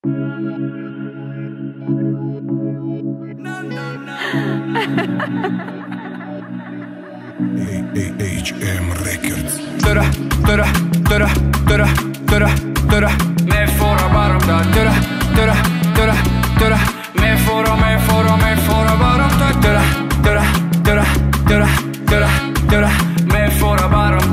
HM Records. Me fora barom da me fora barom da me fora barom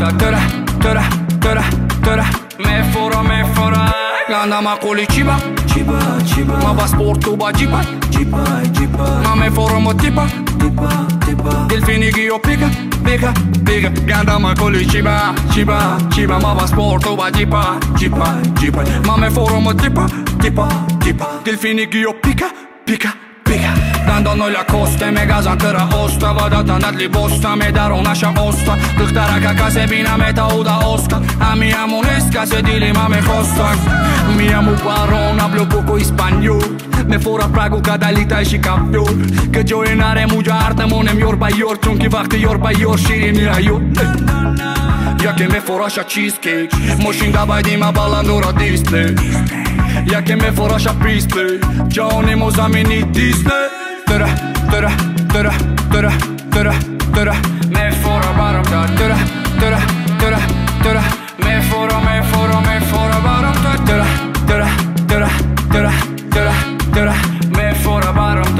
da me fora Ganda ma koli ciba ma pasportu ba ciba ma me fora mo tipa Delfini che io pica Ganda ma koli ciba ma pasportu ba ciba ma me fora mo tipa Delfini che io pica Dando noi la costa e me gazan tëra osta Vada të nat li bosta me daro nasha osta Këhtara ka ka se bina me ta uda osta A mi amo unesca se dili ma me costa Mi amo baron, hablo poco español Me fora pragu ka dalita e shi kampion Këtë gjojnare mu gjartë monem jor bajor Qun ki vakti jor bajor shirin një ajo Ja ke me fora sha cheesecake Moshin da bajdi ma ballandura Disney Ja ke me fora sha pisplay Gjoni mo zamini Disney Me fora barom da Me fora barom da Me fora barom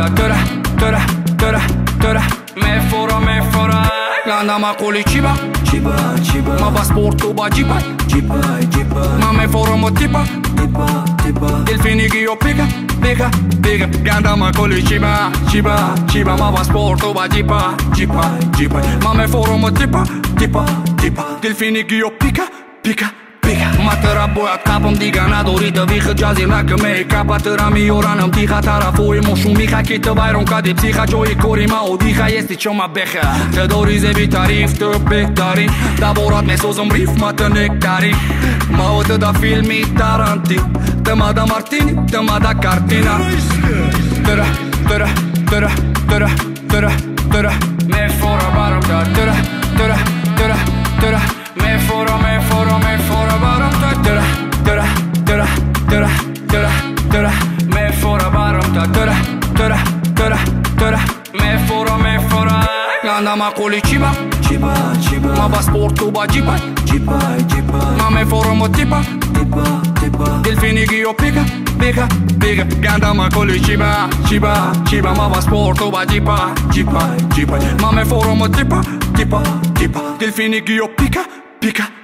da Me fora Ganda ma koli ciba ma pasportu ba ciba ma me fora mo tipa Delfini che io pica Ganda ma koli ciba ma pasportu ba ciba ma me fora mo tipa Delfini che io pica Ma të rabojat kapëm diga na dori të vikë gjazi na këme I kapa të rami ora në mtiha tara foj Mo shumë ika ki të vajron ka di psiha Gjoj I kori ma o diha jesti që ma behe Të dori zevi tarif të bektarin Da borat me sozëm rif ma të nektarin Ma o të da filmi Tarantin Të ma da Martini, të ma da Kartina Me fora barom da Me fora barom da Me fora barom da Me fora Ganda ma koli ciba ma pasportu ba ciba ma me fora mo tipa Delfini che io pica Ganda ma koli ciba ma pasportu ba ciba ma me fora mo tipa Delfini che io pica